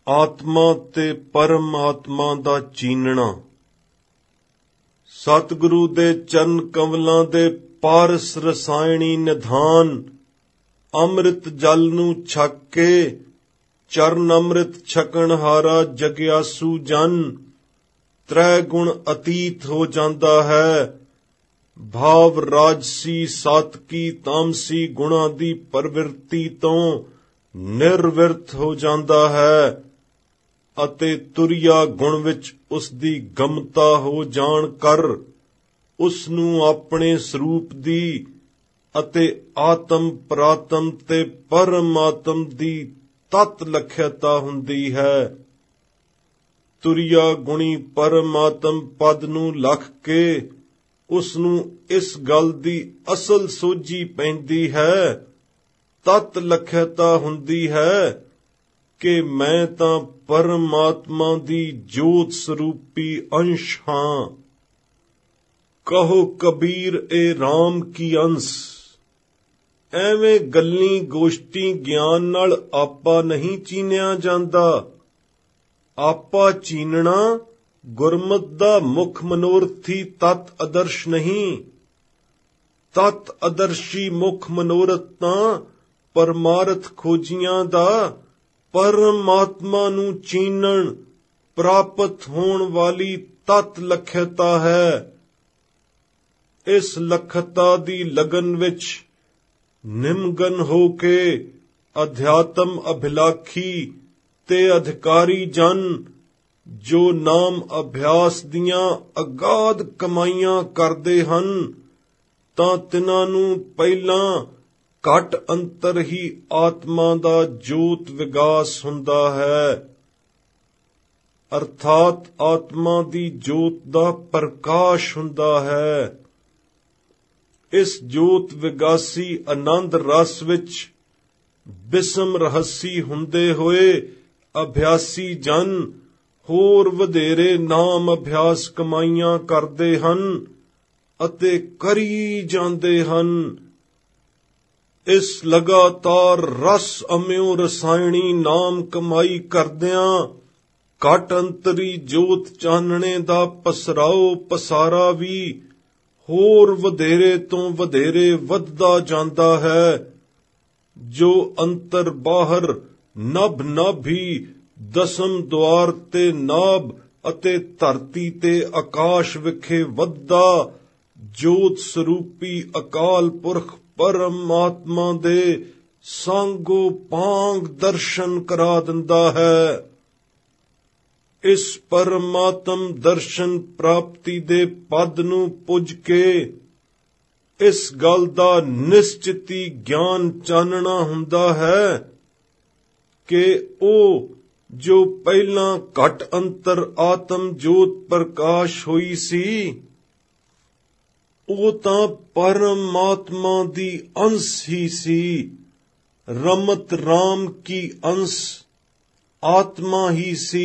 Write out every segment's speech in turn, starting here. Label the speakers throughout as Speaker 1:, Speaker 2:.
Speaker 1: आत्मा ते परमात्मा दा चीनना। सतगुरु दे चरण कमलां दे पारस रसायणी निधान अमृत जल नूं छक के चरण अमृत छकण हारा जग्यासू जन त्रै गुण अतीत हो जांदा है। भाव राजसी सातकी तामसी गुणां दी प्रवृत्ति तो निर्विरत हो जांदा है ਅਤੇ ਤੁਰਿਆ ਗੁਣ ਵਿੱਚ ਉਸ ਦੀ ਗਮਤਾ ਹੋ ਜਾਣ ਕਰ ਉਸ ਨੂੰ ਆਪਣੇ ਸਰੂਪ ਦੀ ਅਤੇ ਆਤਮ ਪ੍ਰਾਤਮ ਤੇ ਪਰਮਾਤਮ ਦੀ ਤਤ ਲਖਿਆਤਾ ਹੁੰਦੀ ਹੈ। ਤੁਰਿਆ ਗੁਣੀ ਪਰਮਾਤਮ ਪਦ ਨੂੰ ਲਖ ਕੇ ਉਸ ਨੂੰ ਇਸ ਗੱਲ ਦੀ ਅਸਲ ਸੋਝੀ ਪੈਂਦੀ ਹੈ, ਤਤ ਲਖਿਆਤਾ ਹੁੰਦੀ ਹੈ ਕਿ ਮੈਂ ਤਾਂ परमात्मा दी जोत स्वरूपी अंश हां। कहो कबीर ए राम की अंश। ਐਵੇਂ ਗੱਲੀ ਗੋਸ਼ਟੀ ਗਿਆਨ ਨਾਲ ਆਪਾ ਨਹੀਂ ਚੀਨਿਆ ਜਾਂਦਾ। ਆਪਾ ਚੀਨਣਾ ਗੁਰਮਤ ਦਾ ਮੁੱਖ ਮਨੋਰਥੀ ਤਤ ਆਦਰਸ਼ ਨਹੀਂ। ਤਤ ਆਦਰਸ਼ੀ ਮੁੱਖ ਮਨੋਰਥ ਤਾਂ ਪਰਮਾਰਥ ਖੋਜੀਆਂ ਦਾ परमात्मा नूं चीनण प्राप्त होण वाली तत लखता है। इस लखता दी लगन विच निमगन हो के अध्यात्म अभिलाखी ते अधिकारी जन जो नाम अभ्यास दियां अगाध कमाईयां करदे हन तां तिन्हां नूं पहिलां घट अंतर ही आत्मा दा जोत विगास हुंदा है। अर्थात आत्मा दी जोत दा प्रकाश हुंदा है। इस जोत विगासी आनंद रस विच बिसम रहसी हुंदे होए अभ्यासी जन होर वधेरे नाम अभ्यास कमाईयां करदे हन अते करी जांदे हन। इस लगातार रस अम्यो रसायणी नाम कमाई करदियां घट अंतरी जोत चानणे दा पसराओ पसारा भी होर वधेरे तो वधेरे वधदा जांदा है। जो अंतर बाहर नभ नभी दसम द्वार ते नाभ अते धरती ते आकाश विखे वधदा जोत स्वरूपी अकाल पुरख परमात्मा दे सांगो पांग दर्शन करा दिंदा है। इस परमात्म दर्शन प्राप्ति दे पद नूं पुज के इस गल दा निश्चिती ज्ञान चानना हुंदा है कि ओ जो पहला घट अंतर आत्म जोत प्रकाश होई सी ਉਹ ਤਾਂ परमात्मा दी अंश ही सी। रमत राम की अंश आत्मा ही सी।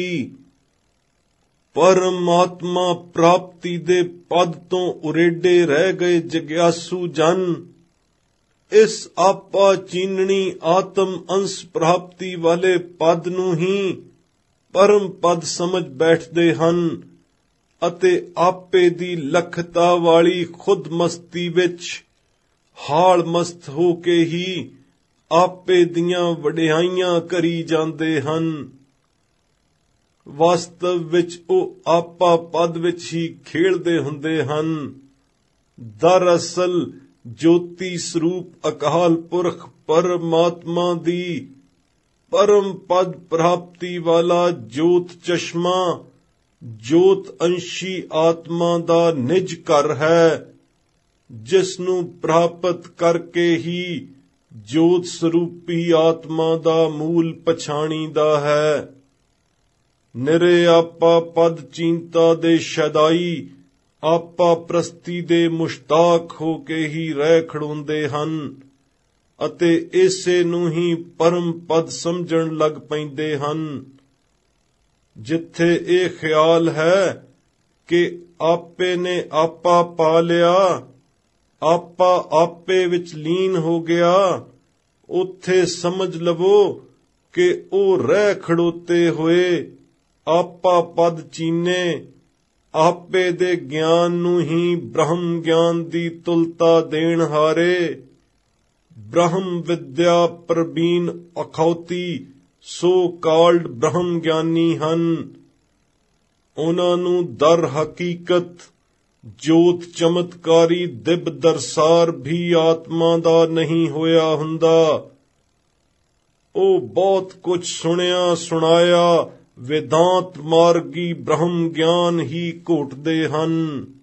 Speaker 1: परमात्मा प्राप्ति दे पद तो उरेडे रह गए जग्यासू जन इस आपा चीननी आत्म अंश प्राप्ति वाले पद नूं ही परम पद समझ बैठदे हन ਅਤੇ ਆਪੇ ਦੀ ਲਖਤਾ ਵਾਲੀ ਖੁਦ ਮਸਤੀ ਵਿੱਚ ਹਾਲ ਮਸਤ ਹੋ ਕੇ ਹੀ ਆਪੇ ਦੀਆਂ ਵਡਿਆਈਆਂ ਕਰੀ ਜਾਂਦੇ ਹਨ। ਵਾਸਤਵ ਵਿੱਚ ਉਹ ਆਪਾ ਪਦ ਵਿੱਚ ਹੀ ਖੇਡਦੇ ਹੁੰਦੇ ਹਨ। ਦਰਅਸਲ ਜੋਤੀ ਸਰੂਪ ਅਕਾਲ ਪੁਰਖ ਪਰਮਾਤਮਾ ਦੀ परम पद प्राप्ति वाला जोत चश्मा जोत अंशी आत्मा दा निज घर है, जिसनू प्राप्त करके ही जोत स्वरूपी आत्मा दा मूल पछाणीदा है। निरे आपा पद चिंता दे शदाई आपा प्रस्ती दे मुश्ताक हो के ही रह खड़ोंदे हन ਅਤੇ ਇਸੇ ਨੂੰ ਹੀ ਪਰਮ ਪਦ ਸਮਝਣ ਲੱਗ ਪੈਂਦੇ ਹਨ। ਜਿੱਥੇ ਇਹ ਖਿਆਲ ਹੈ ਕਿ ਆਪੇ ਨੇ ਆਪਾ ਪਾ ਲਿਆ, ਆਪਾ ਆਪੇ ਵਿੱਚ ਲੀਨ ਹੋ ਗਿਆ, ਉੱਥੇ ਸਮਝ ਲਵੋ ਕਿ ਉਹ ਰਹਿ ਖੜੋਤੇ ਹੋਏ ਆਪਾ ਪਦ ਚੀਨੇ, ਆਪੇ ਦੇ ਗਿਆਨ ਨੂੰ ਹੀ ਬ੍ਰਹਮ ਗਿਆਨ ਦੀ ਤੁਲਤਾ ਦੇਣ ਹਾਰੇ। ਬ੍ਰਹਮ ਵਿਦਿਆ ਪ੍ਰਬੀਨ ਅਖੌਤੀ ਸੋ ਕਾਲਡ ਬ੍ਰਹਮ ਗਿਆਨੀ ਹਨ। ਉਹਨਾਂ ਨੂੰ ਦਰ ਹਕੀਕਤ ਜੋਤ ਚਮਤਕਾਰੀ ਦਿਵ ਦਰਸਾਰ ਵੀ ਆਤਮਾ ਦਾ ਨਹੀਂ ਹੋਇਆ ਹੁੰਦਾ। ਉਹ ਬਹੁਤ ਕੁਝ ਸੁਣਿਆ ਸੁਣਾਇਆ ਵੇਦਾਂਤ ਮਾਰਗੀ ਬ੍ਰਹਮ ਗਿਆਨ ਹੀ ਘੋਟਦੇ ਹਨ।